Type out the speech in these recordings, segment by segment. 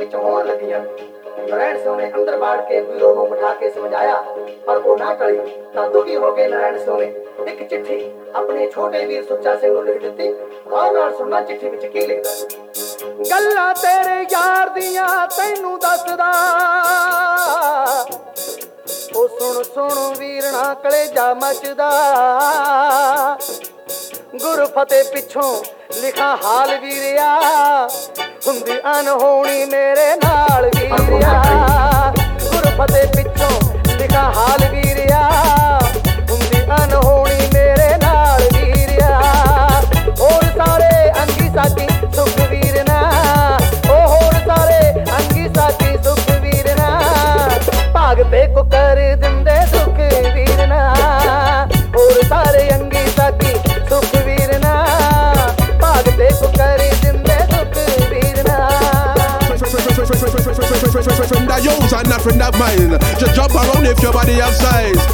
ਵਿੱਚ ਹੋਣ ਲੱਗੀਆਂ। ਨਰੈਣ ਸਿਉ ਨੇ ਅੰਦਰ ਬਾੜ ਕੇ ਵੀਰੋ ਨੂੰ ਬਿਠਾ ਕੇ ਸਮਝਾਇਆ, ਪਰ ਉਹ ਨਾ ਟਲੀ। ਤਾਂ ਦੁਖੀ ਹੋ ਕੇ ਨਰੈਣ ਸਿਉ ਨੇ ਇੱਕ ਚਿੱਠੀ ਆਪਣੇ ਛੋਟੇ ਵੀਰ ਸੁੱਚਾ ਸਿੰਘ ਨੂੰ ਲਿਖ ਦਿੱਤੀ। ਗੌਰ ਨਾਲ ਸੁਣਨਾ ਚਿੱਠੀ ਵਿੱਚ ਕੀ ਲਿਖਦਾ। ਗੱਲਾਂ ਤੇਰੇ ਯਾਰ ਦੀਆਂ ਤੈਨੂੰ ਦੱਸਦਾ, ਉਹ ਸੁਣ ਸੁਣ ਵੀਰਣਾ ਕਲੇਜਾ ਮੱਚਦਾ। ਗੁਰ ਫਤਿਹ ਪਿੱਛੋਂ ਲਿਖਾਂ ਹਾਲ ਵੀਰਿਆ, ਹੁੰਦੀ ਅਨਹੋਣੀ ਮੇਰੇ ਨਾਲ ਵੀਰਿਆ। ਗੁਰ ਫਤਿਹ ਪਿੱਛੋਂ ਲਿਖਾਂ ਹਾਲ ਵੀਰਿਆ, ਹੁੰਦੀ ਅਨਹੋਣੀ ਮੇਰੇ ਨਾਲ ਵੀਰਿਆ। ਹੋਰ ਸਾਰੇ ਅੰਗੀ ਸਾਥੀ ਸੁਖ ਵੀਰਨਾ, ਉਹ ਹੋਰ ਸਾਰੇ ਅੰਗੀ ਸਾਥੀ ਸੁਖ ਵੀਰਨਾ। ਭਾਗਤੇ ਕੋ ਕਰ ਦਿੰਦੇ ਸੁਖ ਵੀਰਨਾ, ਹੋਰ ਸਾਰੇ ਅੰਗੀ ਸਾਥੀ ਸੁਖ ਵੀਰਨਾ। ਭਾਗਤੇ ਕੋ ਕਰ ਦਿੰਦੇ ਸੁਖ ਵੀਰਨਾ। Friend of yours and not friend of mine. Just jump around if your body have size.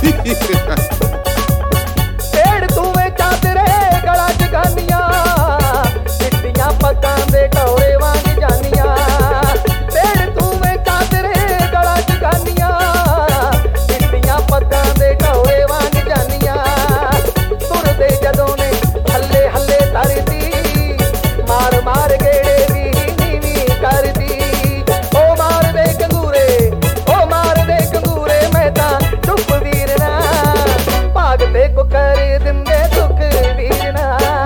ਢੇੜ ਤੂਵੇਂ ਚਾਦਰੇ ਗਲਾ ਜਗਾਨੀਆਂ, ਚਿੱਟੀਆਂ ਪੱਗਾਂ ਦੇ ਟੌਰੇ ਵਾਂਗ ਜਾਨੀਆਂ। ਢੇੜ ਤੂਵੇਂ ਚਾਦਰੇ ਗਲਾ ਜਗਾਨੀਆਂ, ਚਿੱਟੀਆਂ ਪੱਗਾਂ ਦੇ ਟੌਰੇ ਵਾਂਗ ਜਾਨੀਆਂ। ਤੁਰਦੇ ਜਦੋਂ ਨੇ ਹੱਲੇ ਹੱਲੇ ਧਰਦੀ, ਮਾਰ ਮਾਰ ਗੇੜੇ ਵੀ ਨੀਵੀਂ ਕਰਦੀ। ਉਹ ਮਾਰਦੇ ਕੰਗੂਰੇ, ਉਹ ਮਾਰਦੇ ਕੰਗੂਰੇ, ਮੈਂ ਤਾਂ ਚੁੱਪ ਵੀਰਨਾ। ਭਾਗਤੇ ਕੋ ਕਰ ਦਿੰਦੇ ਸੁਖ ਵੀਰਨਾ।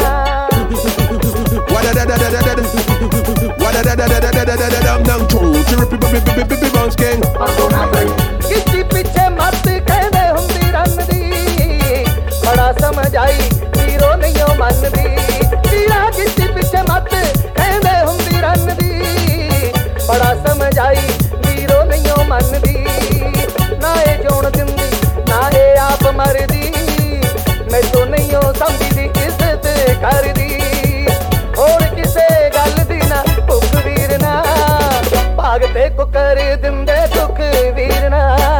ਕਿੱਚੀ ਪਿੱਛੇ ਮੱਤ ਕਹਿੰਦੇ ਹੁੰਦੀ ਰੰਨ ਦੀ, ਬੜਾ ਸਮਝ ਆਈ ਵੀਰੋ ਨਹੀਂਓ ਮੰਨਦੀ। ਵੀਰਾ ਕਿੱਚੀ ਪਿੱਛੇ ਮੱਤ ਕਹਿੰਦੇ ਹੁੰਦੀ ਰੰਨ ਦੀ, ਬੜਾ ਸਮਝ ਆਈ ਵੀਰੋ ਨਹੀਂਓ ਮੰਨਦੀ। ਨਾ ਇਹ ਜਿਉਣ ਦਿੰਦੀ ਨਾ ਇਹ ਆਪ ਮਰਦੀ, ਮੈਥੋਂ ਨਹੀਂਓ ਸਮਝਦੀ ਇੱਜ਼ਤ ਕਰਦੀ। ਹੋਰ ਕਿਸੇ ਗੱਲ ਦੀ ਨਾ ਭੁੱਖ ਵੀਰਨਾ, ਭਾਗਤੇ ਕੋ ਕਰ ਦਿੰਦੇ ਸੁਖ ਵੀਰਨਾ।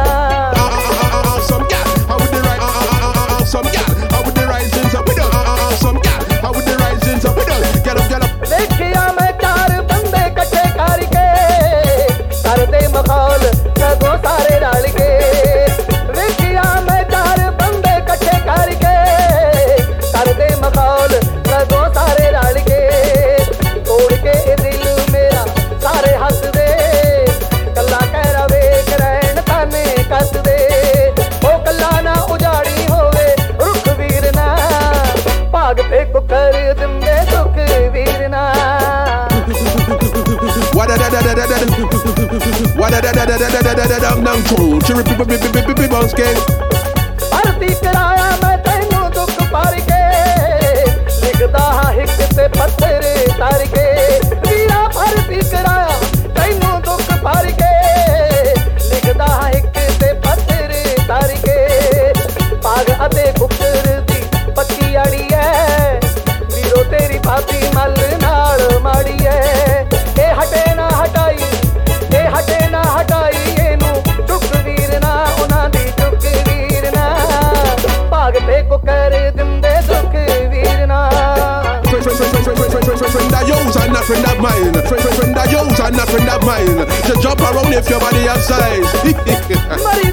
Some gal, how would the rise? Some gal, how would the rising up with us? Some gal, how would the rising up with us? Get up, get up. ਦੇਖਿਆ ਮੈਂ ਚਾਰ ਬੰਦੇ ਇਕੱਠੇ ਕਰਕੇ, ਕਰਦੇ ਮਖੌਲ ਸਗੋਂ ਸਾਰੇ ਰਲ ਕੇ। ਵੇਖਿਆ ਮੈਂ ਚਾਰ ਬੰਦੇ ਇਕੱਠੇ ਕਰਕੇ, ਕਰਦੇ ਮਖੌਲ ਸਗੋਂ ਸਾਰੇ ਰਲ ਕੇ। ਤੋੜ ਕੇ ਇਹ ਦਿਲ ਮੇਰਾ ਸਾਰੇ ਹੱਸਦੇ, ਕੱਲਾ ਕਹਿਰਾ ਵੇਖ ਰਹਿਣ ਤਾਨੇ ਕੱਸਦੇ। ਉਹ ਕੱਲਾ ਨਾ ਉਜਾੜੀ ਹੋਵੇ ਰੁੱਖ ਵੀਰਨਾ, ਭਾਗਤੇ ਕੋ ਕਰ ਦਿੰਦੇ ਸੁਖ ਵੀਰਨਾ। ਭਰਤੀ ਕਰਾਇਆ ਮੈਂ ਤੈਨੂੰ ਦੁੱਖ ਭਰ ਕੇ, ਲਿਖਦਾ ਹਾਂ ਹਿੱਕ ਤੇ ਪੱਥਰ ਧਰ ਕੇ। ਵੀਰਾ ਭਰਤੀ ਕਰਾਇਆ ਤੈਨੂੰ ਦੁੱਖ ਭਰ ਕੇ, ਲਿਖਦਾ ਹਾਂ ਹਿੱਕ ਤੇ ਪੱਥਰ ਧਰ ਕੇ। ਭਾਗ ਅਤੇ ਗੁੱਕਰ ਦੀ ਪੱਕੀ ਆੜੀ ਐ, ਵੀਰੋ ਤੇਰੀ ਭਾਬੀ ਮੱਲ ਨਾਲ ਮਾੜੀ ਐ। ਇਹ ਹਟੇ ਨਾ ਹਟਾਈ, ਇਹ ਹਟੇ ਨਾ ਹਟਾਈ, ਇਹਨੂੰ ਚੁੱਕ ਵੀਰਨਾ, ਉਹਨਾਂ ਦੀ ਚੁੱਕ ਵੀਰਨਾ। ਭਾਗਤੇ ਕੋ ਕਰ ਦਿੰਦੇ ਸੁਖ ਵੀਰਨਾ। Friend of yours and not friend of mine. Friend of yours and not friend of mine. Just jump around if your body have size.